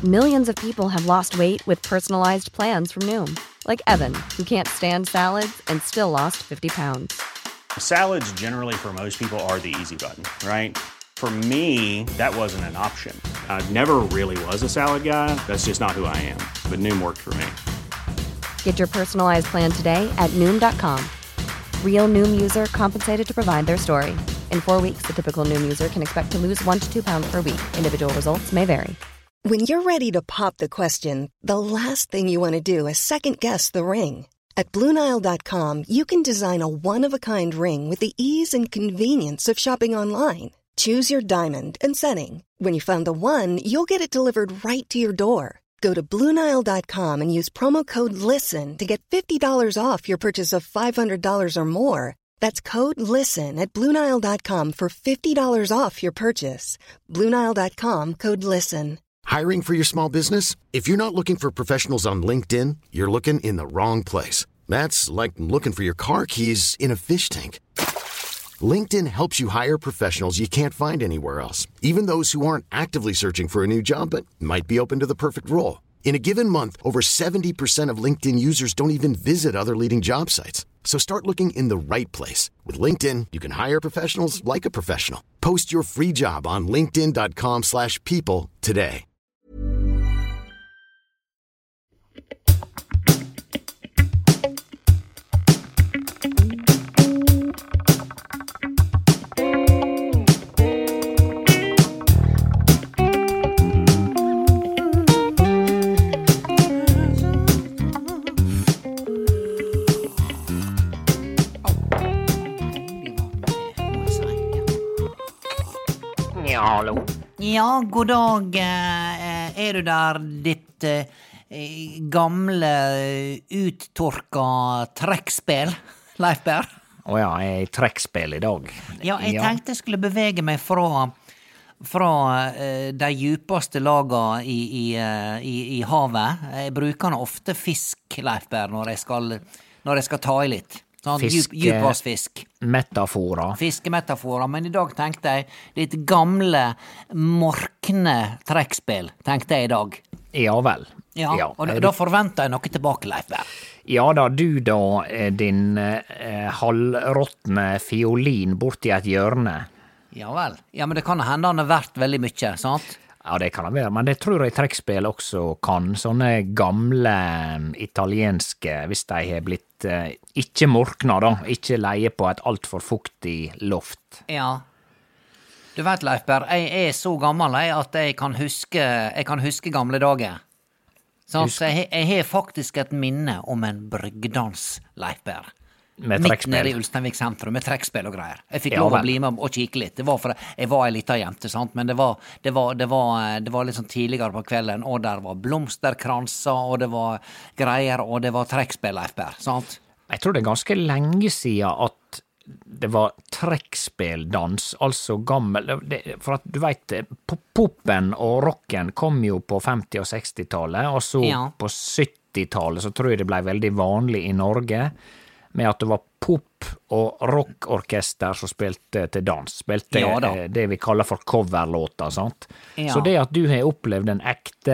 Millions of people have lost weight with personalized plans from Noom. Like Evan, who can't stand salads and still lost 50 pounds. Salads generally for most people are the easy button, right? For me, that wasn't an option. I never really was a salad guy. That's just not who I am. But Noom worked for me. Get your personalized plan today at Noom.com. Real Noom user compensated to provide their story. In 4 weeks, the typical Noom user can expect to lose 1 to 2 pounds per week. Individual results may vary. When you're ready to pop the question, the last thing you want to do is second-guess the ring. At BlueNile.com, you can design a one-of-a-kind ring with the ease and convenience of shopping online. Choose your diamond and setting. When you find the one, you'll get it delivered right to your door. Go to BlueNile.com and use promo code LISTEN to get $50 off your purchase of $500 or more. That's code LISTEN at BlueNile.com for $50 off your purchase. BlueNile.com, code LISTEN. Hiring for your small business? If you're not looking for professionals on LinkedIn, you're looking in the wrong place. That's like looking for your car keys in a fish tank. LinkedIn helps you hire professionals you can't find anywhere else, even those who aren't actively searching for a new job but might be open to the perfect role. In a given month, over 70% of LinkedIn users don't even visit other leading job sites. So start looking in the right place. With LinkedIn, you can hire professionals like a professional. Post your free job on linkedin.com/people today. Hallo. Ja, god dag. Er du der, ditt gamle, uttorka trekkspill, Leif Berr? Åja, jeg er i trekkspill I dag. Ja, jeg tenkte jeg skulle bevege meg fra de djupeste laga i havet. Jeg bruker ofte fisk, Leif Berr, når jeg skal ta I litt. Sånn, djupvassfisk. Metaforer. Fiskemetaforer, men I dag tenkte jeg litt gamle, morkne trekkspill, tenkte jeg I dag. Ja vel. Ja, og da forventer jeg noe tilbake, Leif Berr. Ja da, du da, din halvråtne fiolin borti et hjørne. Ja vel. Ja, men det kan hende han har vært veldig mye, sant? Ja, det kan det være, men det tror jeg trekkspill også kan. Sånne gamle italienske, hvis de har blitt ikke morkna da, ikke leie på et alt for fuktig loft. Ja. Du vet, Leif Berr, jeg er så gammel at jeg kan huske gamle dager. Så jeg har faktisk et minne om en brygdans, Leif Berr. Med midt nede I Ulsteinvik sentrum, med trekkspill og greier. Jeg fikk lov å bli med og kikke litt. Det var for jeg var en liten jente, sant? Men det var litt sånn tidligere på kvelden, og der var blomsterkranser, og det var greier, og det var trekkspill, Leif Berr, sant? Jeg tror det ganske lenge siden at det var trekkspildans, altså gammel, for at du vet, poppen og rocken kom jo på 50- og 60-tallet, og så på 70-tallet så tror jeg det ble veldig vanlig I Norge, med at det var pop- og rockorkester som spilte til dans, spilte det vi kaller for coverlåter, sant? Ja. Så det at du har opplevd en ekte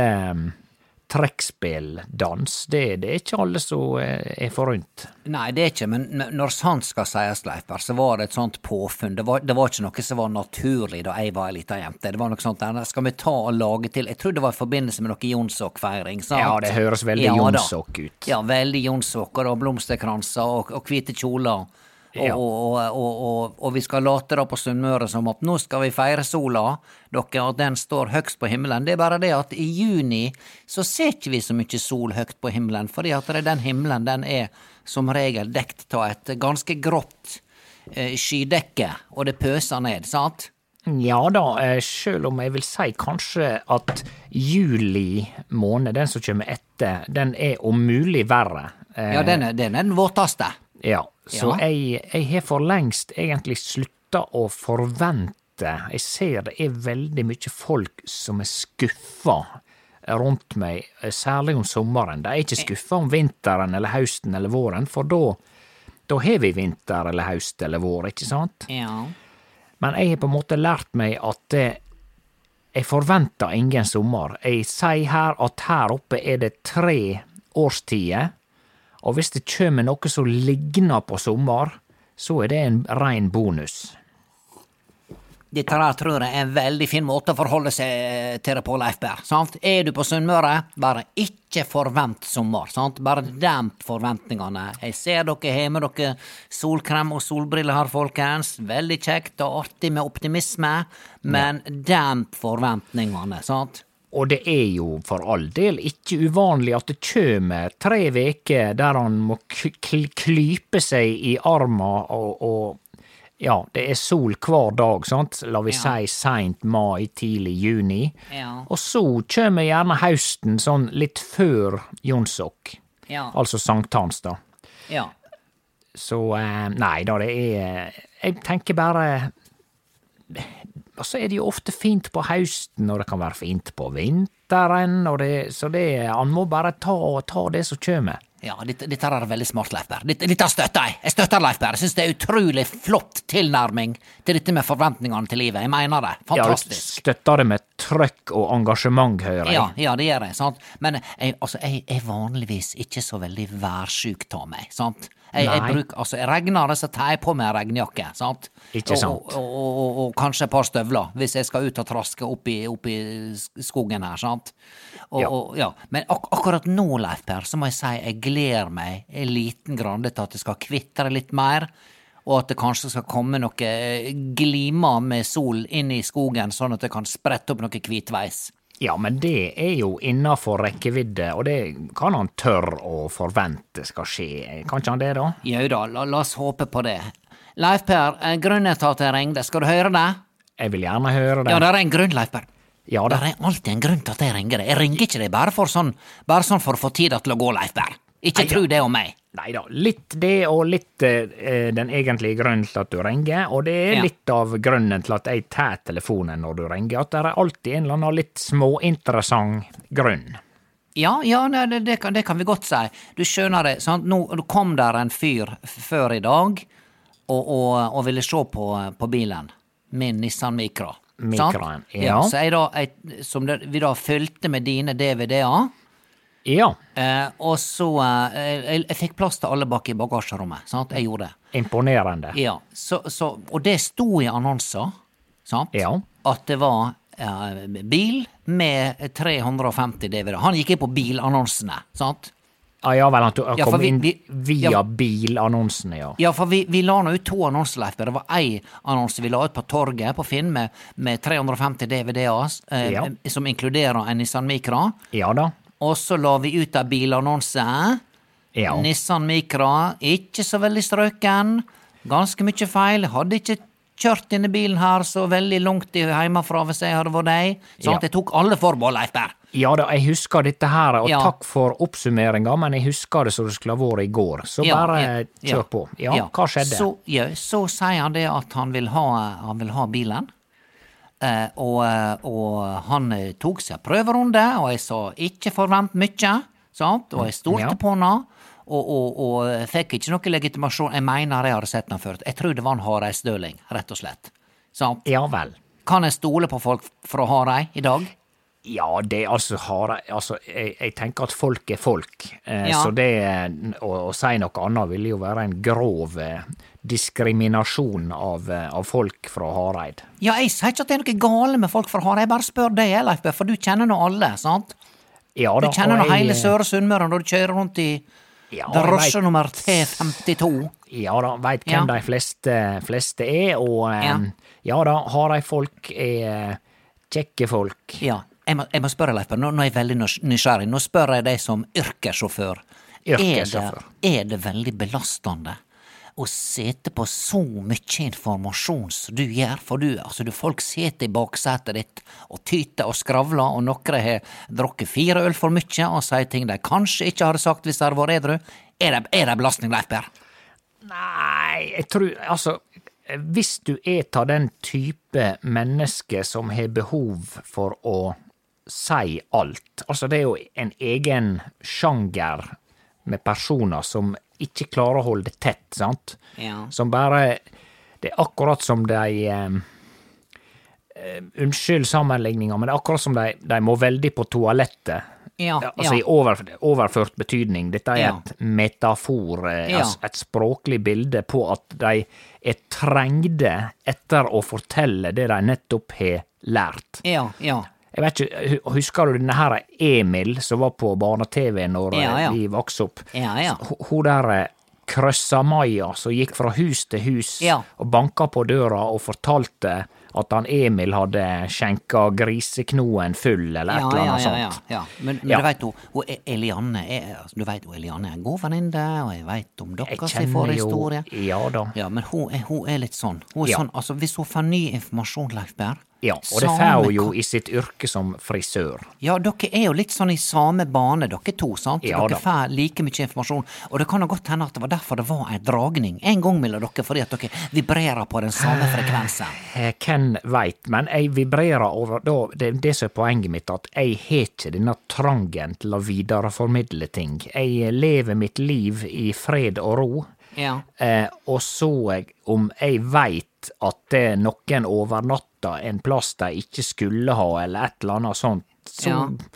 trekkspildans, det er ikke alle som er forunt. Nei, det er ikke, men når sant skal sies, Leif Berr, så var det et sånt påfunn. Det var ikke noe som var naturlig da jeg var en liten jente. Det var noe sånt der, skal vi ta og lage til? Jeg tror det var I forbindelse med noe Jonsok-feiring, sant? Ja, det høres veldig Jonsok ut. Ja, veldig Jonsok, og blomsterkranser og hvite kjoler. Og vi skal late da på Sunnmøre som at nå skal vi feire sola, dere, og den står høgst på himmelen. Det er bare det at I juni så ser ikke vi så mye sol høgt på himmelen, fordi at den himmelen den er som regel dekt av et ganske grått skydekke, og det pøser ned, sant? Ja da, selv om jeg vil si kanskje at juli måned, den som kommer etter, den er om mulig verre. Ja, den er den våteste. Ja, så jeg har for lengst egentlig sluttet å forvente. Jeg ser det er veldig mye folk som er skuffet rundt meg, særlig om sommeren. De er ikke skuffet om vinteren eller høsten eller våren, for da har vi vinter eller høst eller vår, ikke sant? Ja. Men jeg har på en måte lært meg at jeg forventer ingen sommer. Jeg sier her at her oppe det 3 årstider, og hvis det kommer noe som ligner på sommer, så det en ren bonus. Dette her tror jeg en veldig fin måte å forholde seg til det på, Leif Berr. Sant? Du på Sunnmøre, bare ikke forvent sommer. Sant? Bare demp forventningene. Jeg ser dere har med dere solkrem og solbriller her, folkens. Veldig kjekt og artig med optimisme, men demp forventningene, sant? Og det jo for all del ikke uvanlig at det kommer 3 veker der han må klype seg i armen og ja, det sol hver dag, sant? La vi si sent mai, tidlig juni. Ja. Og så kommer gjerne høsten sånn litt før Jonsok. Ja. Altså sankthans da. Ja. Så nei da, det jeg tenker bare og så det jo ofte fint på høsten, og det kan være fint på vinteren, og så han må bare ta det som kommer. Ja, dette er veldig smart, Leif Berr. Dette støtter jeg. Jeg støtter Leif Berr. Jeg synes det utrolig flott tilnærming til dette med forventningene til livet. Jeg mener det. Fantastisk. Ja, du støtter det med trøkk og engasjement, hører jeg. Ja, det gjør jeg, sant? Men jeg vanligvis ikke så veldig værsyk av meg, sant? Jeg regner det, så tar jeg på meg en regnjakke, sant? Ikke sant. Og kanskje et par støvler, hvis jeg skal ut og traske opp i skogen her, sant? Men akkurat nå, Leif Berr, så må jeg si jeg gleder meg en liten grann til at det skal kvittre litt mer, og at det kanskje skal komme noe glimer med sol inn i skogen, sånn at det kan sprette opp noe hvitveis. Ja, men det jo innenfor rekkevidde, og det kan han tørre å forvente skal skje. Kan ikke han det, da? Jo da, la oss håpe på det. Leif Per, grunnen til at jeg ringte, skal du høre det? Jeg vil gjerne høre det. Ja, det en grunn, Leif Per. Ja, det alltid en grunn til at jeg ringer det. Jeg ringer ikke det bare sånn for å få tida til å gå, Leif Per. Ikke tro det om meg. Neida, litt det og litt den egentlige grunnen til at du ringer, og det litt av grunnen til at jeg tar telefonen når du ringer, at det alltid en eller annen litt småinteressant grunn. Ja, det kan vi godt si. Du skjønner det, sant? Nå kom der en fyr før i dag og ville se på bilen, min Nissan Micra. Micraen, ja. Så vi da fylte med dine DVD-er. Ja. Og så jeg fikk plass til alle bak i bagasjerommet, sant? Jeg gjorde det. Imponerende. Ja, og det sto i annonser, sant? Ja. At det var bil med 350 DVD. Han gikk inn på bilannonsene, sant? Ja vel, han kom inn via bilannonsene, ja. Ja, for vi la nå ut 2 annonser, Leif. Det var ei annonse vi la ut på torget på Finn med 350 DVD-er, som inkluderer en Nissan Micra. Ja da. Og så la vi ut av bilannonse. Ja. Nissan Micra, ikke så veldig strøken. Ganske mye feil. Hadde ikke kjørt denne bilen her så veldig langt hjemmefra hvis jeg hadde vært deg. Sånn at jeg tok alle forbehold, Leif Per. Ja da, jeg husker dette her, og takk for oppsummeringa, men jeg husker det så det skulle ha vært i går. Så bare kjør på. Ja, hva skjedde? Så sier han det at han vil ha bilen. Og han tok seg prøverunde, og jeg sa ikke forvent mye, sant? Og jeg stolte på henne, og fikk ikke noe legitimasjon. Jeg mener jeg hadde sett den før. Jeg tror det var en hareisdøling, rett og slett. Sant? Ja vel. Kan jeg stole på folk fra Harei i dag? Ja, det Harei, jeg tenker at folk folk. Så det å si noe annet ville jo være en grov diskriminasjon av folk fra Hareid. Ja, jeg sier ikke at det noe gale med folk fra Hareid, jeg bare spør deg, Leif, for du kjenner nå alle, sant? Ja da. Du kjenner nå hele Søre Sunnmøre når du kjører rundt i drosje nummer T52. Ja da, vet hvem de fleste og ja da, Hareid-folk kjekke folk. Ja, jeg må spørre, Leif, nå er jeg veldig nysgjerrig. Nå spør jeg deg som yrkessjåfør. Er det veldig belastende å sete på så mye informasjon som du gjør? For folk sitter i baksetet ditt og tyter og skravler, og noen har drukket 4 øl for mye og sier ting de kanskje ikke hadde sagt hvis de hadde vært edru. Er det belastning, Leif Per? Nei, jeg tror, hvis du av den type menneske som har behov for å si alt, det jo en egen sjanger med personer som ikke klarer å holde det tett, sant? Ja. Som bare, det akkurat som de unnskyld sammenligninger, men det er akkurat som de må veldig på toalettet. Ja, altså i overført betydning. Dette er et metafor, et språklig bilde på at de er trengde etter å fortelle det de nettopp har lært. Ja. Jeg vet ikke, husker du denne her Emil som var på barne-TV når vi vokste opp? Ja. Hun der krøssa Maja som gikk fra hus til hus og banka på døra og fortalte at han Emil hadde skjenka griseknoen full, eller et eller annet sånt. Ja. Men du vet jo, Elianne er en god venninne, og jeg vet om dere sin forhistorie. Ja da. Ja, men hun er litt sånn. Hun er sånn, altså hvis hun får ny informasjon, Leif Berr. Ja, og det får hun jo i sitt yrke som frisør. Ja, dere er jo litt sånn i samme bane, dere to, sant? Ja, dere får like mye informasjon, og det kan jo godt hende at det var derfor det var en dragning en gang mellom dere, fordi at dere vibrerer på den samme frekvensen. Hvem veit, men jeg vibrerer over, det som er poenget mitt, at jeg har ikke denne trangen til å videreformidle ting. Jeg lever mitt liv i fred og ro, og så om jeg veit at det noen overnatter en plass de ikke skulle ha, eller et eller annet sånt, så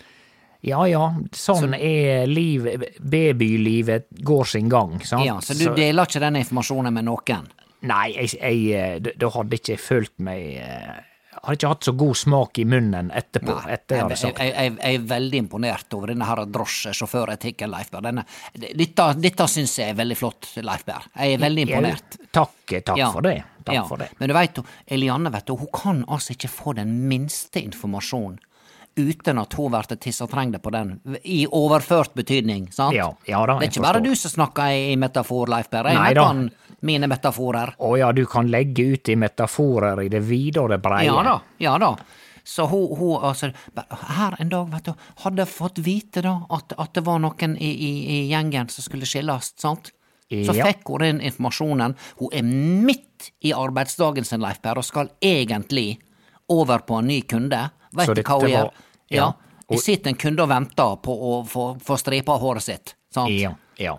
sånn er livet, babylivet går sin gang, sant? Ja, så du deler ikke den informasjonen med noen? Nei, da hadde ikke jeg følt meg, har ikke hatt så god smak i munnen etterpå. Jeg er veldig imponert over denne her drosjesjåføretikken, Leif Berr. Dette synes jeg er veldig flott, Leif Berr. Jeg er veldig imponert. Takk for det. For det. Men du vet jo, Elianne, hun kan altså ikke få den minste informasjon uten at hun vært tissetrengde på den, i overført betydning, sant? Ja da, det er ikke bare du som snakker i metafor, Leif Berr. Jeg kan mine metaforer. Du kan legge ut i metaforer i det vide og det breie. Ja da. Så hun altså, her en dag, vet du, hadde fått vite da, at det var noen i gjengen som skulle skilles, sant? Så fikk hun den informasjonen. Hun er midt i arbeidsdagen sin, Leif Berr, og skal egentlig over på en ny kunde. Vet du hva hun gjør? Det sitter en kunde og venter på å få stripa håret sitt, sant?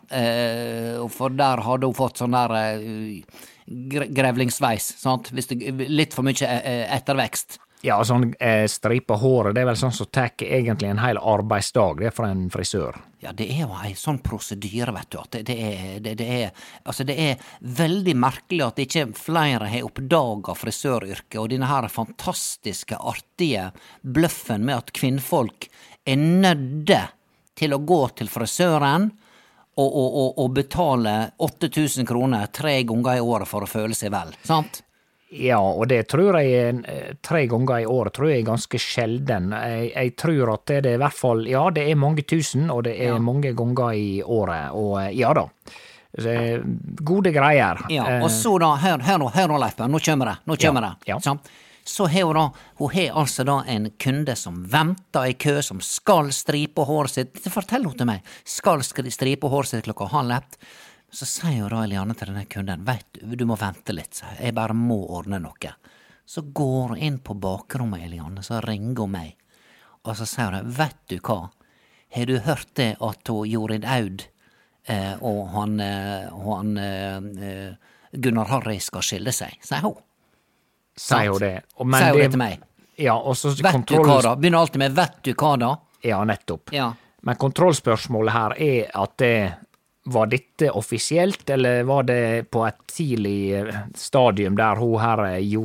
For der hadde hun fått sånn der grevlingsveis, sant? Hvis det litt for mye ettervekst. Ja, sånn stripa håret, det er vel sånn som tar egentlig en hel arbeidsdag, det er for en frisør. Ja, det er jo en sånn prosedyre, vet du, at det er veldig merkelig at ikke flere har oppdaget frisøryrket, og denne her fantastiske, artige bløffen med at kvinnfolk er nødde til å gå til frisøren og betale 8 000 kroner 3 ganger i året for å føle seg vel, sant? Ja, og det tror jeg 3 ganger i året tror jeg er ganske sjelden. Jeg tror at det er i hvert fall, det er mange tusen, og det er mange ganger i året, og da. Gode greier. Ja, og så da, hør nå, Leif Berr, nå kommer det. Ja. Så hun har altså da en kunde som venter i kø, som skal stripe håret sitt. Fortell hun til meg, skal stripe håret sitt klokka 7:30. Så sier jo da Elianne til denne kunden, vet du må vente litt, jeg bare må ordne noe. Så går hun inn på bakrommet, Elianne, så ringer hun meg. Og så sier hun, vet du hva, har du hørt det at hun Jorid Aud og han Gunnar Harry skal skille seg, sier hun. Sier hun det? Sier hun det til meg? Ja, og så vet du hva da? Begynner alltid med, vet du hva da? Ja, nettopp. Ja. Men kontrollspørsmålet her er at var dette offisielt, eller var det på et tidlig stadium der hun her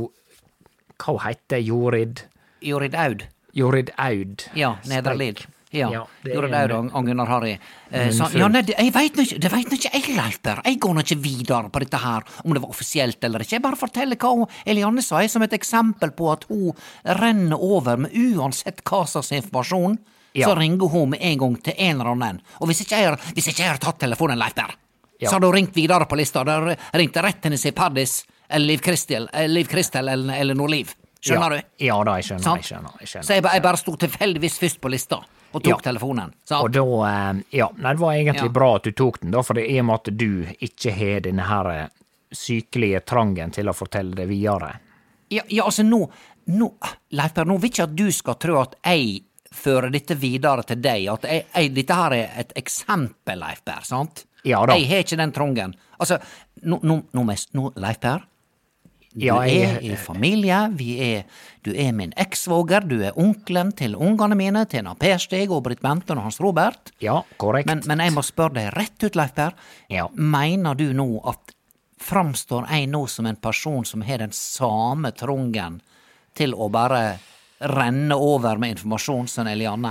hva heter Jorid? Jorid Aud. Jorid Aud. Ja, Nederlid. Ja, Jorid Aud og Gunnar Harry. Jeg vet ikke, jeg, Leif Berr. Jeg går nå ikke videre på dette her, om det var offisielt eller ikke. Jeg bare forteller hva Elianne sa, som et eksempel på at hun renner over med uansett hva slags informasjon. Så ringer hun med en gang til en eller annen. Og hvis ikke jeg har tatt telefonen, Leif Berr, så har du ringt videre på lista. Du har ringt rett til Nisse Paddis, eller Liv Kristel, eller Nordliv. Skjønner du? Ja da, jeg skjønner. Så jeg bare stod tilfeldigvis først på lista, og tok telefonen. Og da, det var egentlig bra at du tok den, da, for det er med at du ikke har denne her sykelige trangen til å fortelle det videre. Ja, altså nå, Leif Berr, nå vil ikke at du skal tro at jeg føre dette videre til deg, at dette her er et eksempel, Leif Berr, sant? Ja da. Jeg har ikke den trongen. Altså, nå Leif Berr, Du er i familie, du er min eksvoger, du er onkelen til ungene mine, til Per Stig og Britt Benton og Hans Robert. Ja, korrekt. Men jeg må spørre deg rett ut, Leif Per. Ja. Mener du nå at framstår jeg nå som en person som har den samme trungen til å bare renne over med informasjon som Eliane?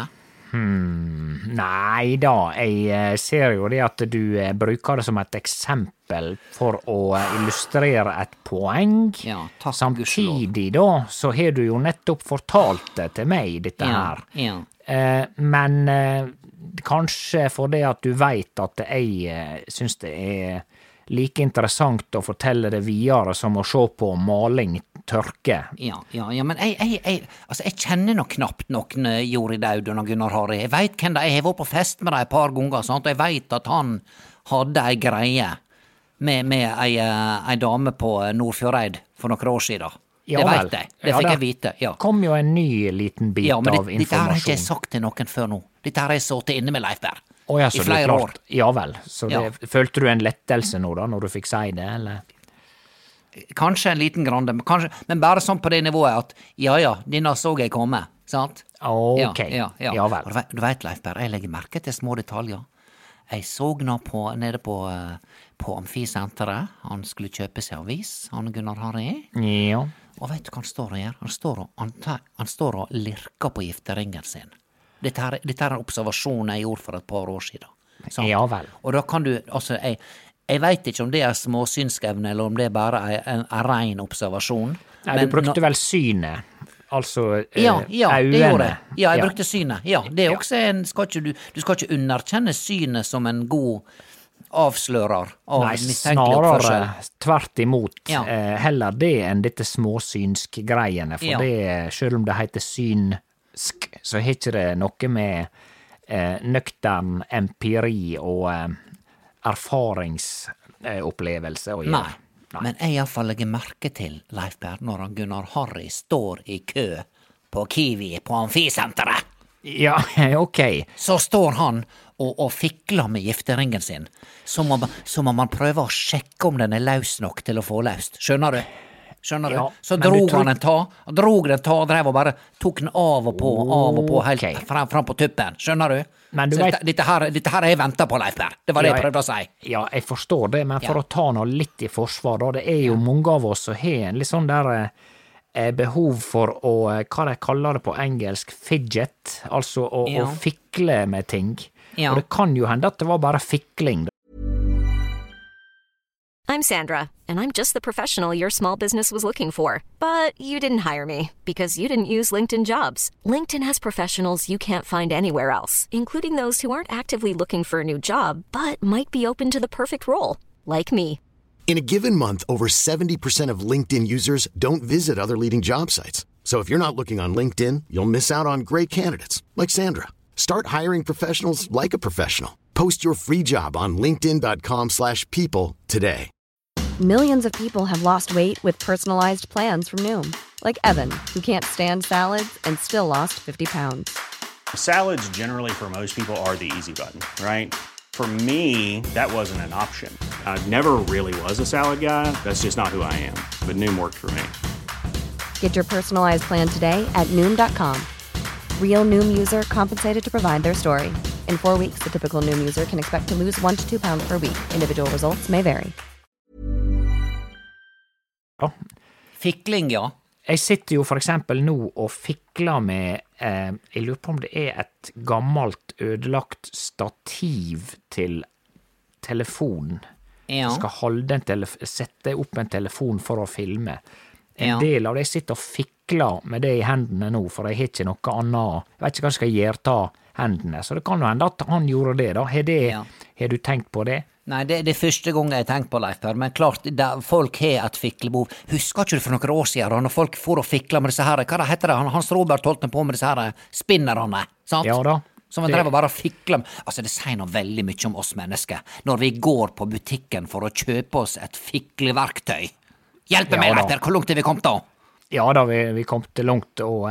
Nei da, jeg ser jo det at du bruker det som et eksempel for å illustrere et poeng. Ja, takk, Samtidig da, så har du jo nettopp fortalt det til meg, dette her. Ja. Men kanskje for det at du vet at jeg synes det er like interessant å fortelle det videre som å se på maling tørke. Ja, men jeg kjenner nok knapt noen Jori Dauden og Gunnar Harri. Jeg vet hvem det er, jeg har vært på fest med dem et par ganger, sant? Og jeg vet at han hadde ei greie med ei dame på Nordfjordeid for noen år siden. Ja, det vet jeg, det fikk jeg vite. Ja. Kom jo en ny liten bit av informasjon. Dette har jeg ikke sagt til noen før nå. Dette har jeg sittet inne med Leif Per. I flere år. Ja vel, så følte du en lettelse nå da, når du fikk si det, eller? Kanskje en liten grande, men bare sånn på det nivået at, denne så jeg komme, sant? Ok, ja vel. Du vet, Leif Per, jeg legger merke til små detaljer. Jeg så nå nede på Amfisenteret, han skulle kjøpe seg avis, han Gunnar Harri. Ja. Og vet du hva han står og gjør? Han står og lirker på gifteringen sin. Dette er en observasjon jeg gjorde for et par år siden. Sant? Ja vel. Og da kan du, altså, jeg vet ikke om det er småsynsevne, eller om det bare er en ren observasjon. Nei, du brukte vel synet, altså øynene. Det gjorde jeg. Ja, jeg brukte synet. Ja, det er også du skal ikke underkjenne synet som en god avslører av mistenkelig oppførsel. Snarere tvert imot. Heller det enn dette småsynsk-greiene, for det, selv om det heter synsk, så har ikke det noe med nøktern empiri og erfaringsopplevelse å gjøre. Nei, men jeg i hvert fall legger merke til, Leif Per, når Gunnar Harri står i kø på Kiwi på Amfisenteret. Ja, ok. Så står han og fikler med gifteringen sin. Så må man prøve å sjekke om den er løs nok til å få løst. Skjønner du? Ja, så drog han den ta, og drev og bare tok den av og på, helt fram på tuppen. Skjønner du? Men du vet, dette her har jeg ventet på, Leif Per. Det var det jeg prøvde å si. Ja, jeg forstår det, men for å ta noe litt i forsvar, da, det er jo mange av oss som har en litt sånn der behov for å, hva de kaller det på engelsk, fidget, altså å fikle med ting. Og det kan jo hende at det var bare fikling. I'm Sandra, and I'm just the professional your small business was looking for. But you didn't hire me because you didn't use LinkedIn Jobs. LinkedIn has professionals you can't find anywhere else, including those who aren't actively looking for a new job, but might be open to the perfect role, like me. In a given month, over 70% of LinkedIn users don't visit other leading job sites. So if you're not looking on LinkedIn, you'll miss out on great candidates, like Sandra. Start hiring professionals like a professional. Post your free job on linkedin.com/people today. Millions of people have lost weight with personalized plans from Noom. Like Evan, who can't stand salads and still lost 50 pounds. Salads generally for most people are the easy button, right? For me, that wasn't an option. I never really was a salad guy. That's just not who I am. But Noom worked for me. Get your personalized plan today at Noom.com. Real Noom user compensated to provide their story. In 4 weeks, the typical Noom user can expect to lose 1 to 2 pounds per week. Individual results may vary. Fikling, ja. Jeg sitter jo for eksempel nå og fikler med, jeg lurer på om det er et gammelt ødelagt stativ til telefon. Ja. Skal sette opp en telefon for å filme. En del av det jeg sitter og fikler med det i hendene nå, for jeg har ikke noe annet. Jeg vet ikke hva jeg skal gjøre ta hendene, så det kan jo hende at han gjorde det da. Har du tenkt på det? Nei, det er første gang jeg har tenkt på, Leif Per, men klart, folk har et fiklebehov. Husker ikke du for noen år siden, når folk for å fikle med disse her, hva heter det, Hans Robert holdt på med disse her spinnerne, sant? Ja da. Som man drev og bare fikle med. Altså, det sier noe veldig mye om oss mennesker, når vi går på butikken for å kjøpe oss et fikleverktøy. Hjelpe meg, Leif Per, hvor langt er vi kommet da? Ja da, vi kom til langt, og...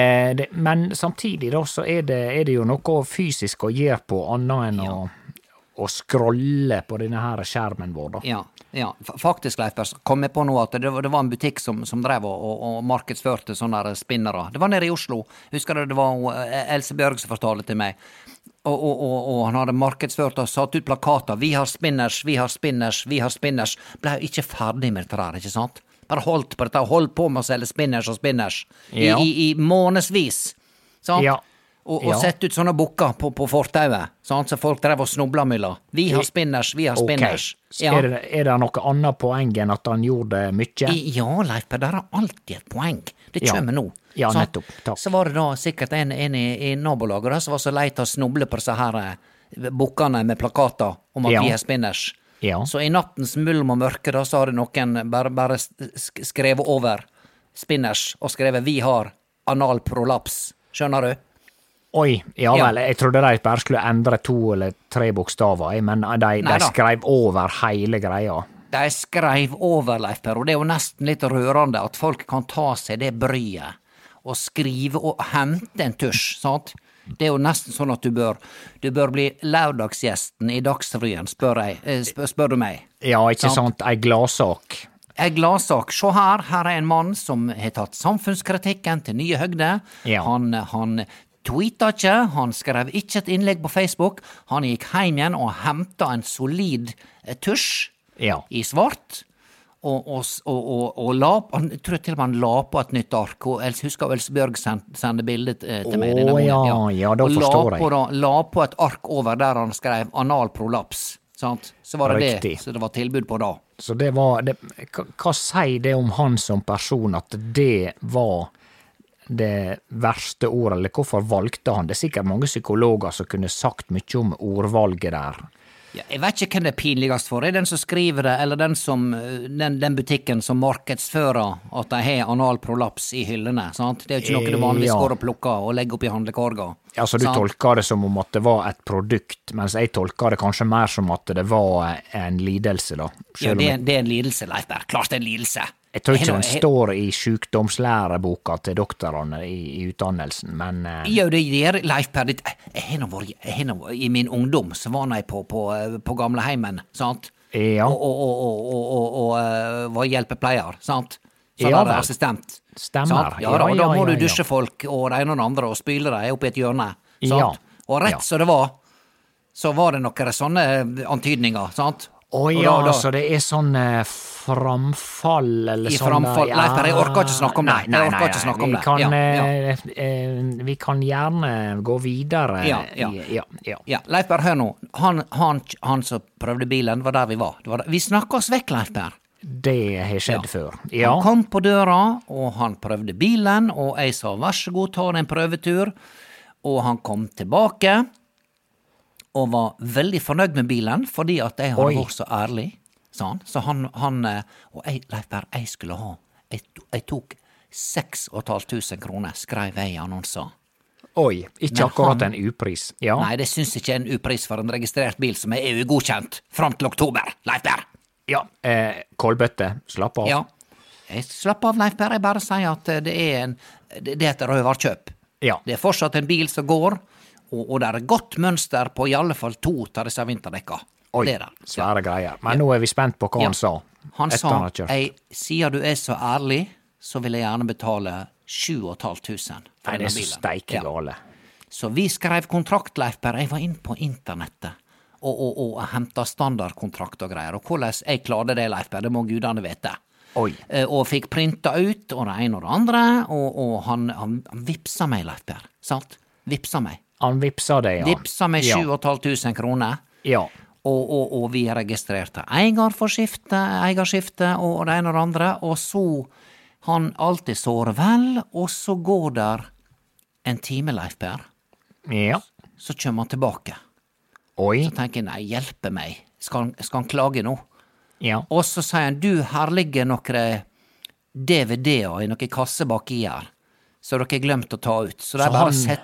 men samtidig da, så er det jo noe fysisk å gjøre på annet enn å scrolle på denne her skjermen vår, da. Ja. Faktisk, Leif, kom jeg på nå at det var en butikk som drev og markedsførte sånne der spinnere. Det var nede i Oslo. Husker du, det var Else Bjørg som fortalte til meg. Og han hadde markedsført og satt ut plakater. Vi har spinners, vi har spinners, vi har spinners. Ble jo ikke ferdig med det der, ikke sant? Bare holdt på dette, holdt på med å selge spinners og spinners. I månedsvis. Sant? Ja. Og sett ut sånne bukker på fortauet, sånn, så folk drev og snobla mellom. Vi har spinners, vi har spinners. Okay. Er det noe annet poeng enn at han gjorde mye? Ja, Leif, det er alltid et poeng. Det kommer nå. Ja, nettopp. Takk. Så var det da sikkert en i nabolaget da, som var så leit å snoble på disse her bukkene med plakater om at vi har spinners. Ja. Så i nattens mulm og mørke da, så hadde noen bare skrevet over spinners og skrevet vi har analprolaps. Skjønner du? Oi, ja vel, jeg trodde de bare skulle endre 2 eller 3 bokstaver, men de skrev over hele greia. De skrev over, Leif Per, og det er jo nesten litt rørende at folk kan ta seg det bryet og skrive og hente en tusj, sant? Det er jo nesten sånn at du bør bli lørdagsgjesten i Dagsrevyen, spør du meg. Ja, ikke sant, ei gladsak. Ei gladsak. Se her er en mann som har tatt samfunnskritikken til nye høgder. Ja. Han tweeta ikke, han skrev ikke et innlegg på Facebook, han gikk hjem igjen og hentet en solid tusj i svart, og la, jeg tror til og med han la på et nytt ark, og jeg husker Else Bjørg sendte bildet til meg denne gangen. Ja, da forstår jeg. La på et ark over der han skrev analprolaps, sant? Så var det Riktig. Så det var tilbud på da. Så hva sier det om han som person, at det var det verste ordet, eller hvorfor valgte han? Det er sikkert mange psykologer som kunne sagt mye om ordvalget der. Ja, jeg vet ikke hvem det er pinligast for. Er den som skriver det, eller den butikken som markedsfører at de har analprolaps i hyllene, sant? Det er jo ikke noe du vanligvis går og plukker og legger opp i handlekorga. Ja, så du tolker det som om at det var et produkt, mens jeg tolker det kanskje mer som at det var en lidelse, da. Ja, det er en lidelse, Leif Berg. Klart det er en lidelse. Jeg tror ikke den står i sjukdomslæreboka til doktorene i utdannelsen, men... Jo, det gjør Leif Per. I min ungdom så var jeg på gamleheimen, sant? Ja. Og var hjelpepleier, sant? Så var det assistent. Stemmer. Sant? Ja, og da må du dusje folk og det ene og det andre og spyle deg opp i et hjørne, sant? Og rett så det var, så var det noen sånne antydninger, sant? Så det er sånn framfall eller sånn... Framfall, Leif Per, jeg orker ikke snakke om det. Jeg orker ikke snakke om det. Vi kan gjerne gå videre. Ja, Leif Per, hør nå. Han som prøvde bilen, var der vi var. Vi snakker oss vekk, Leif Per. Det har skjedd før. Ja. Han kom på døra, og han prøvde bilen, og jeg sa, vær så god, ta en prøvetur. Og han kom tilbake, og var veldig fornøyd med bilen, fordi at jeg hadde vært så ærlig, sånn. Så han og jeg, Leif Per, jeg skulle ha, jeg tok 6.500 kroner, skrev jeg i annonser. Oi, ikke akkurat en upris, ja. Nei, det synes ikke en upris for en registrert bil som er EU-godkjent, frem til oktober, Leif Per. Ja, Kolbøtte, slapp av. Ja, jeg slapp av, Leif Per, jeg bare sier at det er et røverkjøp. Ja. Det er fortsatt en bil som går, og det er et godt mønster på i alle fall 2 av disse vinterdekka. Oi, svære greier. Men nå er vi spent på hva han sa. Han sa, siden du er så ærlig, så vil jeg gjerne betale 7.500 for denne bilen. Det er så steike gale. Så vi skrev kontrakt, Leif Per. Jeg var inn på internettet og hentet standardkontrakt og greier. Og hvordan jeg klarte det, Leif Per, det må gudene vite. Og fikk printa ut, og det ene og det andre, og han vipsa meg, Leif Per. Sant? Vipsa meg. Han vipsa deg, ja. Vipsa meg 7.500 kroner. Ja. Og vi registrerte eierskifte og det ene og det andre, og så han alltid såre vel, og så går der en time, Leif Per. Ja. Så kommer han tilbake. Så tenker jeg, nei, hjelpe meg. Skal han klage nå? Ja. Og så sier han, du, her ligger noen DVD-er i noen kasse bak i her, så dere har glemt å ta ut. Så det er bare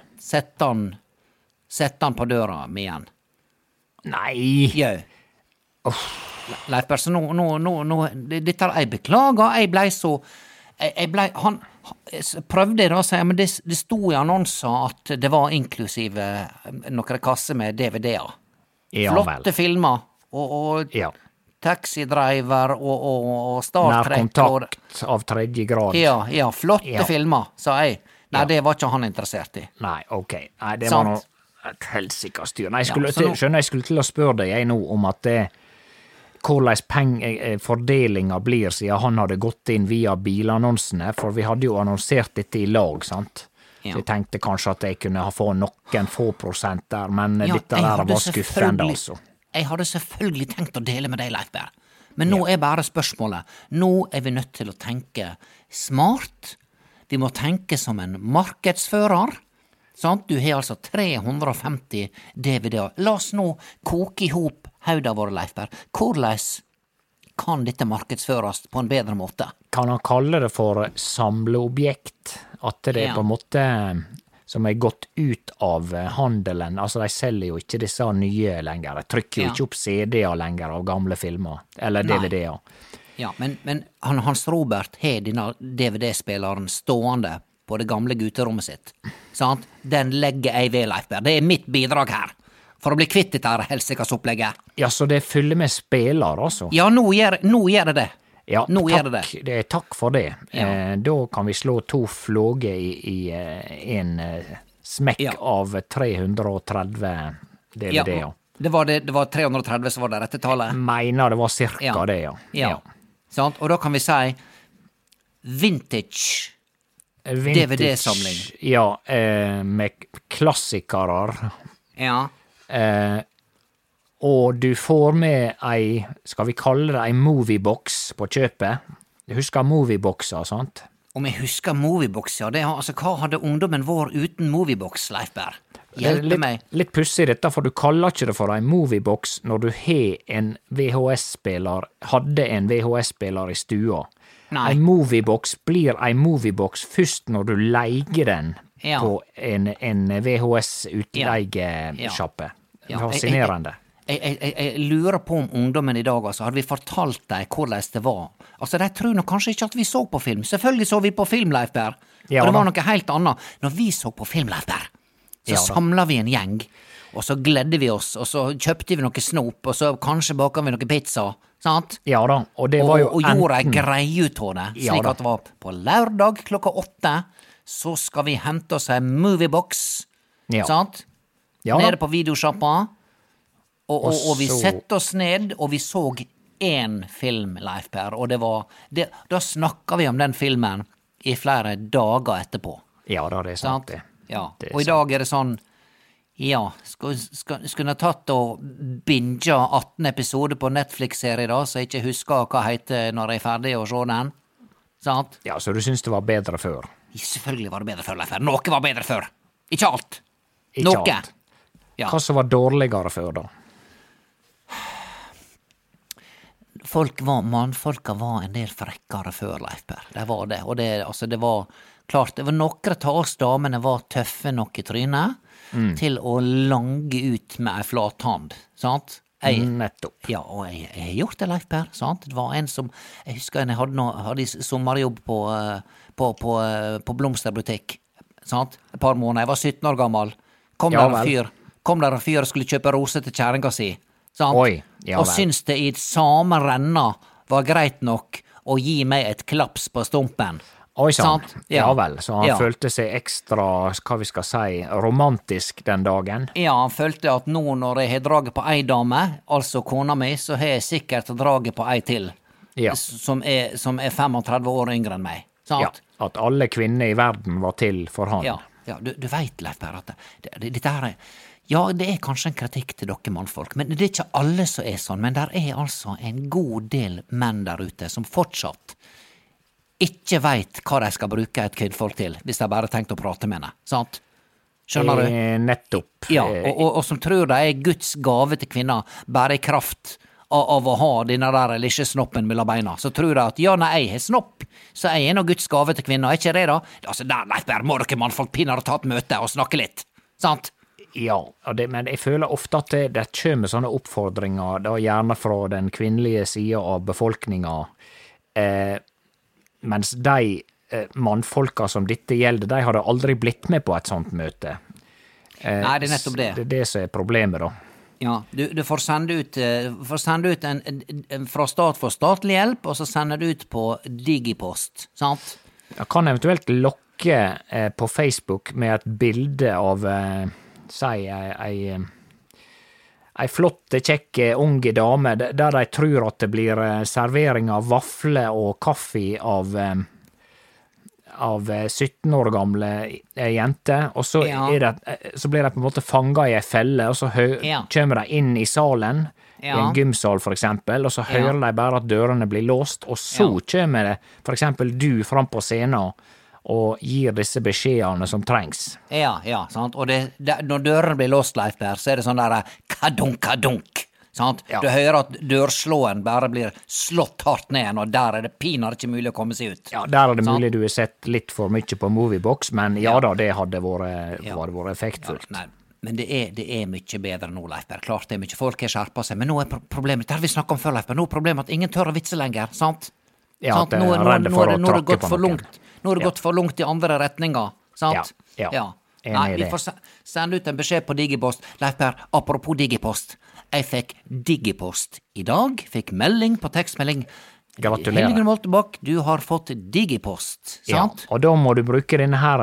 sett han på døra med igjen. Nei. Jo. Leif Per, så nå, dette jeg beklager, han prøvde da å si, men det sto i annonser at det var inklusive noen kasser med DVD-er. Flotte filmer, og Ja. Taxi-driver og Star Trek. Nærkontakt av 3. grad. Ja, flotte Ja. filmer, sa jeg. Nei, Ja. det var ikke han interessert i. Nei, ok. Nei, det Sant. var noe et helsika styr. Nei, jeg skulle, Ja, så nå- skjønner jeg skulle til å spørre deg jeg nå om at hvordan fordelinga blir siden han hadde gått inn via bilannonsene, for vi hadde jo annonsert dette i lag, sant? Ja. Så jeg tenkte kanskje at jeg kunne få noen få prosent der, men Ja, dette jeg der hadde var skuffende, selvfølgelig- altså. Jeg hadde selvfølgelig tenkt å dele med deg, Leif Berr. Men nå er bare spørsmålet. Nå er vi nødt til å tenke smart. Vi må tenke som en markedsfører. Sant? Du har altså 350 DVD-er. La oss nå koke i hop hauda våre, Leif Berr. Hvordan kan dette markedsføres på en bedre måte? Kan han kalle det for samleobjekt? At det er Ja. på en måte som er gått ut av handelen. Altså, de selger jo ikke disse nye lenger. De trykker jo Ja. ikke opp CD-er lenger av gamle filmer. Eller Nei. DVD-er. Ja, men Hans Robert har denne DVD-spilleren stående på det gamle guterommet sitt. Sant? Den legger jeg ved, Leif Berr. Det er mitt bidrag her. For å bli kvitt dette her helsikas opplegget. Ja, så det fyller med spiller, altså? Ja, nå gjør det det. Ja, nå takk, gjør det. det er takk for det. Ja. Da kan vi slå to flåger i en smekk Ja. av 330 DVD-er. Ja, det var 330 som var det rette tallet. Mener det var cirka Ja. det, ja. Ja. Sant? Og da kan vi si vintage. DVD-samling. Ja, med klassikere. Ja. Og du får med ei, skal vi kalle det ei moviebox på kjøpet. Du husker movieboxer, sant? Om jeg husker Moviebox, ja. Altså, hva hadde ungdommen vår uten Moviebox, Leif Berr? Hjelpe meg. Litt pussig dette, for du kaller ikke det for ei moviebox når du har en VHS-spiller, hadde en VHS-spiller i stua. Nei. Ei moviebox blir ei moviebox først når du leier den Ja. på en VHS-utleiesjappe. Ja. Fascinerende. Jeg lurer på om ungdommen i dag, altså, hadde vi fortalt dem hvordan det var? Altså, de tror nok kanskje ikke at vi så på film. Selvfølgelig så vi på film, Leif Berr. Ja, og det var da. noe helt annet. Når vi så på film, Leif Berr, så Ja, da. samla vi en gjeng, og så gledde vi oss, og så kjøpte vi noe snop, og så kanskje baka vi noe pizza, sant? Ja da, og det var jo og gjorde ei enten greie ut av det, Ja, slik da. at det var på lørdag klokka 8, så skal vi hente oss en moviebox, Ja. sant? Ja da. Nede på videosjappa. Og vi så- sette oss ned, og vi så én film, Leif Per, og da snakka vi om den filmen i flere dager etterpå. Ja da, det er sant, Sant? det. Ja. Det er Og i dag er det sånn, ja, skulle jeg tatt og binga 18 episoder på Netflix-serie da, så jeg ikke husker hva heter når jeg er ferdig å se den? Sant? Ja, så du syns det var bedre før? Selvfølgelig var det bedre før, Leif Per. Noe var bedre før. Ikke alt. Ikke Noe. alt. Ja. Hva som var dårligere før, da? Mannfolka var en del frekkere før, Leif Per. De var det. Og det var klart, det var noen av oss damene var tøffe nok i trynet til å lange ut med ei flathand, sant? Nettopp. Ja, og jeg har gjort det, Leif Per, sant? Det var en som, jeg husker jeg hadde sommerjobb på blomsterbutikk, sant? Et par måneder, jeg var 17 år gammel. Kom Ja, der en fyr og skulle kjøpe roser til kjæringa si, sant? Oi, ja og vel. syntes det i samme renna var greit nok å gi meg et klaps på stumpen. Oi sann. Sant? Ja vel, så han Ja. følte seg ekstra, hva vi skal si, romantisk den dagen? Ja, han følte at nå når jeg har draget på ei dame, altså kona mi, så har jeg sikkert draget på ei til, Ja. som er 35 år yngre enn meg. Sant? Ja, at alle kvinner i verden var til for han. Ja, du veit, Leif Per, at dette her er ja, det er kanskje en kritikk til dere mannfolk, men det er ikke alle som er sånn. Men der er altså en god del menn der ute som fortsatt ikke veit hva de skal bruke et kvinnfolk til, hvis de bare har tenkt å prate med henne. Sant? Skjønner du? Nettopp. Ja, og som tror de er Guds gave til kvinner, bare i kraft av å ha denne der lille snoppen mellom beina. Så tror de at ja, nei, jeg har snopp, så jeg er nå Guds gave til kvinner. Er ikke det, da? Altså, der, Leif Berr, må dere mannfolk pinadø ta et møte og snakke litt. Sant? Ja, men jeg føler ofte at det kommer sånne oppfordringer, da gjerne fra den kvinnelige sida av befolkninga, mens de mannfolka som dette gjelder, de hadde aldri blitt med på et sånt møte. Nei, det er nettopp det. Det er det som er problemet, da. Ja, du får sende ut en fra stat for statlig hjelp, og så sender du ut på digipost, sant? Jeg kan eventuelt lokke på Facebook med et bilde av, si, ei flott, kjekk, unge dame, der de tror at det blir servering av vafler og kaffe av 17 år gamle jenter, og så, så blir de på en måte fanget i en felle, og så kommer de inn i salen, i en gymsal for eksempel, og så hører de bare at dørene blir låst, og så kommer det for eksempel du fram på scenen og gir disse beskjedene som trengs. Ja, sant, og når dørene blir låst, Leif Per, så er det sånn der kadunk, sant? Du hører at dørslåen bare blir slått hardt ned, og der er det pinadø ikke mulig å komme seg ut. Ja, der er det mulig du har sett litt for mye på Moviebox, men da, det hadde vært effektfullt. Nei, men det er mye bedre nå, Leif Per. Klart det er mye folk har skjerpet seg, men nå er problemet, det har vi snakket om før, Leif Per, nå er problemet at ingen tør å vitse lenger, sant? Ja, at jeg er redd for å tråkke på noen. Nå har det gått for langt i andre retninger, sant? Ja. Nei, vi får sende ut en beskjed på Digipost. Leif Per, apropos Digipost. Jeg fikk Digipost i dag, fikk melding på tekstmelding. Gratulerer. Helgen Moltebakk, du har fått Digipost, sant? Ja, og da må du bruke denne her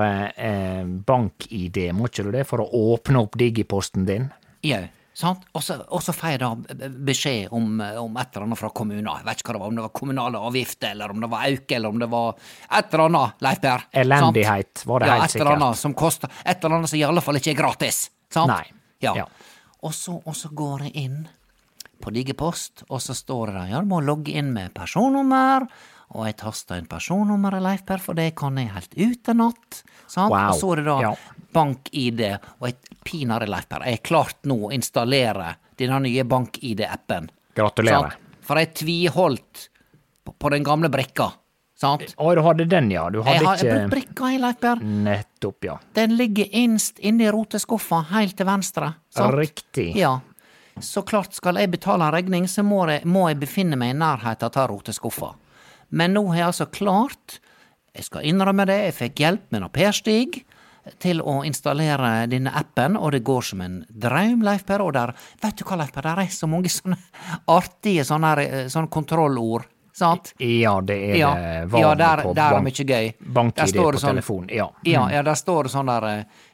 bank-ID, må ikke du det, for å åpne opp Digiposten din? Ja, sant? Og så får jeg da beskjed om et eller annet fra kommunen. Jeg vet ikke hva det var, om det var kommunale avgifter, eller om det var auke, eller om det var et eller annet, Leif Per. Elendighet, var det helt sikkert. Ja, et eller annet som koster, et eller annet som i alle fall ikke er gratis, sant? Nei, ja. Og så går jeg inn på Digipost, og så står det du må logge inn med personnummer, og jeg taster inn personnummeret, Leif Per, for det kan jeg helt utenat, sant? Wow. Og så er det da bank-ID, og jeg pinadø, Leif Per, jeg er klart nå å installere denne nye bank-ID-appen. Gratulerer. Sant? For jeg tviholdt på den gamle brikka, sant? Å, du hadde den, ja. Du hadde jeg har brikka i, Leif Per. Nettopp, ja. Den ligger innst inne i roteskuffa, helt til venstre, sant? Riktig. Ja. Så klart skal jeg betale en regning, så må jeg befinne meg i nærheten av roteskuffa. Men nå har jeg altså klart, jeg skal innrømme det, jeg fikk hjelp med noe Per Stig til å installere denne appen, og det går som en drøm, Leif Per, og vet du hva, Leif Per, der er så mange sånne artige sånne kontrollord, sant? Ja, det er det vanlig på der er mye gøy. Bank-ID på telefon, ja. Ja, der står det sånn der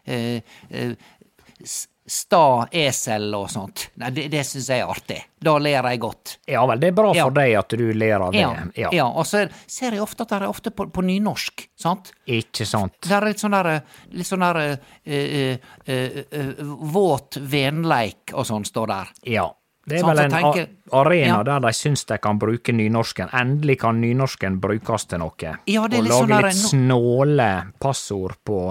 sta, esel og sånt. Nei, det synes jeg er artig. Da ler jeg godt. Ja vel, det er bra for deg at du ler av det. Ja, og så ser jeg ofte at det er ofte på nynorsk, sant? Ikke sant. Det er litt sånn der våt venleik og sånn står der. Ja. Det er vel en arena der de syns de kan bruke nynorsken. Endelig kan nynorsken brukes til noe. Ja, det er og lage sånn litt snåle passord på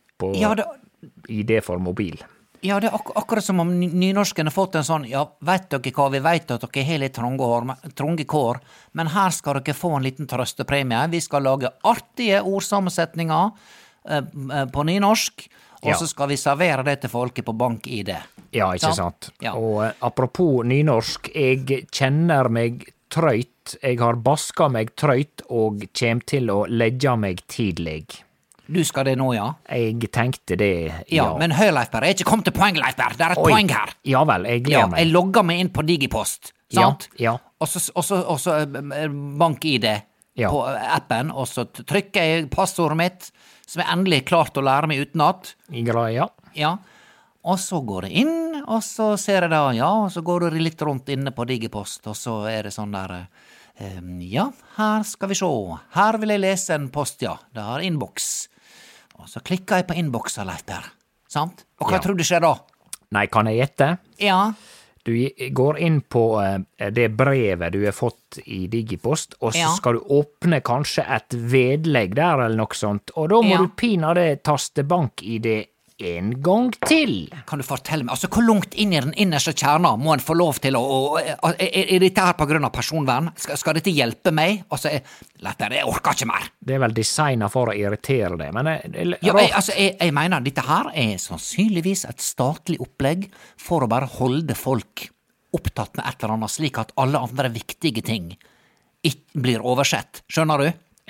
ID for mobil. Ja, det er akkurat som om nynorsken har fått en sånn, vet dere hva, vi vet at dere har litt trange kår, men her skal dere få en liten trøstepremie. Vi skal lage artige ordsammensetninger på nynorsk, og så skal vi servere det til folket på bank-ID. Ja, ikke sant. Ja. Og apropos nynorsk, jeg kjenner meg trøyt, jeg har baska meg trøyt og kjem til å legge meg tidlig. Du skal det nå, ja? Jeg tenkte det, ja. Men hør, Leif Per, jeg er ikke kommet til poeng, Leif Per. Det er et poeng her. Ja vel, jeg gleder meg. Jeg logger meg inn på Digipost, sant? Ja. Og så bank-ID på appen, og så trykker jeg passordet mitt, som jeg endelig klart å lære meg utenat. Ja. Og så går jeg inn, og så ser jeg da, og så går du litt rundt inne på Digipost, og så er det sånn der, her skal vi se. Her vil jeg lese en post, det har innboks. Og så klikker jeg på innboksa, Leif Per, sant? Og hva tror du skjer da? Nei, kan jeg gjette? Ja. Du går inn på det brevet du har fått i Digipost, og så skal du åpne kanskje et vedlegg der eller noe sånt, og da må du pinadø taste bank-ID en gang til. Kan du fortelle meg, altså hvor langt inn i den innerste kjerna må en få lov til er dette her på grunn av personvern? Skal dette hjelpe meg? Altså, jeg orker ikke mer. Det er vel designet for å irritere deg, men jeg mener, dette her er sannsynligvis et statlig opplegg for å bare holde folk opptatt med et eller annet, slik at alle andre viktige ting ikke blir oversett. Skjønner du?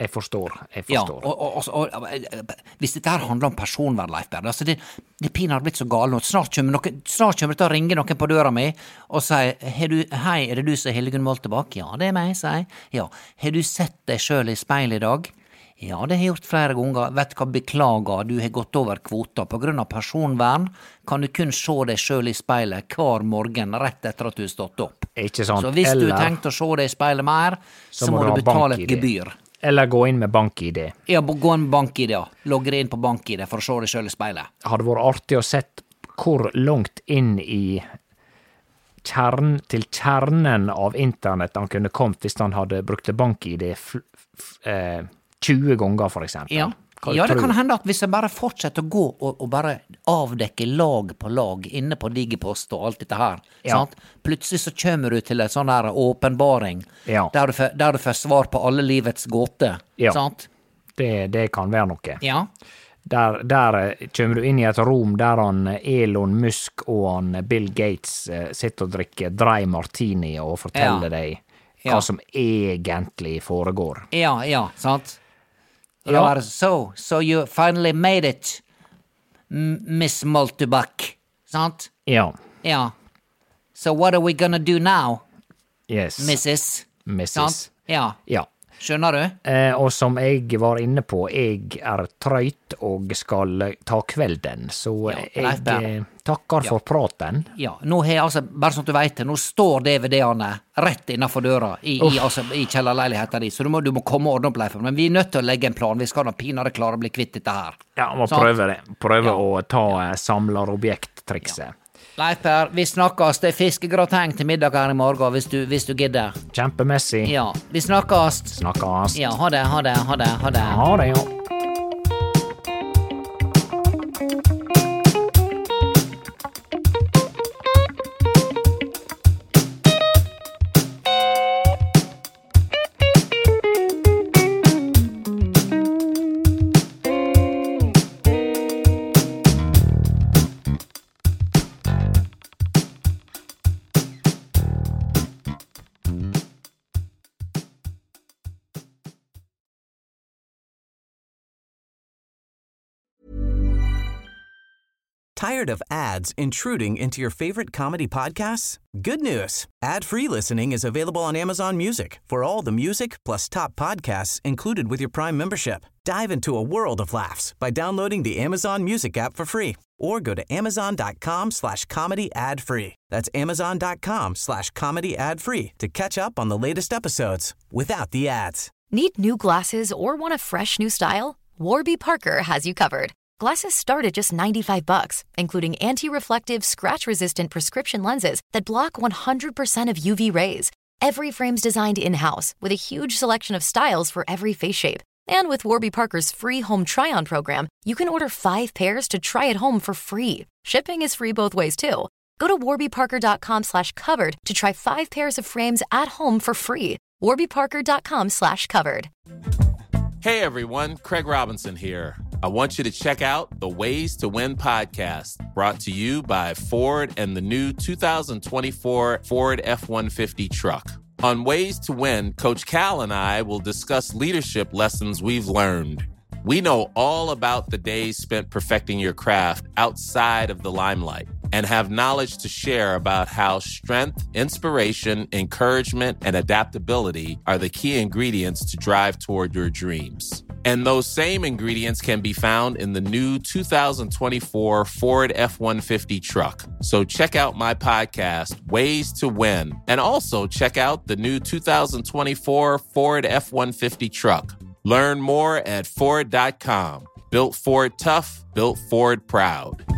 Jeg forstår. Ja, og hvis dette her handler om personvern, Leif Berr, altså det pinadø blitt så galt nå. Snart kommer det til å ringe noen på døra mi og si, hei, er det du som er Hildegunn Moltebakk? Ja, det er meg, sier jeg. Ja, har du sett deg selv i speil i dag? Ja, det har jeg gjort flere ganger. Vet du hva, beklager, du har gått over kvota. På grunn av personvern kan du kun se deg selv i speilet hver morgen rett etter at du har stått opp. Ikke sant? Så hvis du har tenkt å se deg i speilet mer, så må du betale et gebyr. Eller gå inn med BankID. Ja, gå inn med BankID, ja. Logge deg inn på BankID for å se deg selv i speilet. Hadde vært artig å sett hvor langt inn i kjernen av internett han kunne kommet hvis han hadde brukt BankID 20 ganger, for eksempel. Ja, det kan hende at hvis jeg bare fortsetter å gå og bare avdekke lag på lag inne på Digipost og alt dette her, sant? Plutselig så kommer du til en sånn her åpenbaring, der du får svar på alle livets gåter, sant? Det kan være noe. Ja. Der kommer du inn i et rom der Elon Musk og Bill Gates sitter og drikker dry martini og forteller deg hva som egentlig foregår. Ja, sant? So you finally made it, Miss Moltebakk, sant? Ja. So what are we gonna do now, yes. Mrs.? Sant? Ja. Skjønner du? Og som jeg var inne på, jeg trøyt og skal ta kvelden, så jeg takker for praten. Ja, nå har jeg altså, bare sånn at du vet det, nå står DVD-ene rett innenfor døra i kjellerleiligheten din, så du må komme og ordne opp, Leif. Men vi nødt til å legge en plan, vi skal da pinadø klare å bli kvitt dette her. Ja, må prøve det. Prøve å ta samlerobjekt-trikset. Leif Per, vi snakkes. Det er fiskegrateng til middag her i morgen, hvis du gidder. Kjempemessig. Ja, vi snakkes. Ja, ha det. Ha det, ja. Tired of ads intruding into your favorite comedy podcasts? Good news. Ad-free listening is available on Amazon Music for all the music plus top podcasts included with your Prime membership. Dive into a world of laughs by downloading the Amazon Music app for free or go to amazon.com/comedy ad-free. That's amazon.com/comedy ad-free to catch up on the latest episodes without the ads. Need new glasses or want a fresh new style? Warby Parker has you covered. Glasses start at just $95, including anti-reflective, scratch-resistant prescription lenses that block 100% of UV rays. Every frame's designed in-house with a huge selection of styles for every face shape. And with Warby Parker's free home try-on program, you can order 5 pairs to try at home for free. Shipping is free both ways, too. Go to warbyparker.com/covered to try 5 pairs of frames at home for free. warbyparker.com/covered. Hey everyone, Craig Robinson here. I want you to check out the Ways to Win podcast, brought to you by Ford and the new 2024 Ford F-150 truck. On Ways to Win, Coach Cal and I will discuss leadership lessons we've learned. We know all about the days spent perfecting your craft outside of the limelight and have knowledge to share about how strength, inspiration, encouragement, and adaptability are the key ingredients to drive toward your dreams. And those same ingredients can be found in the new 2024 Ford F-150 truck. So check out my podcast, Ways to Win, and also check out the new 2024 Ford F-150 truck. Learn more at Ford.com. Built Ford tough, built Ford proud.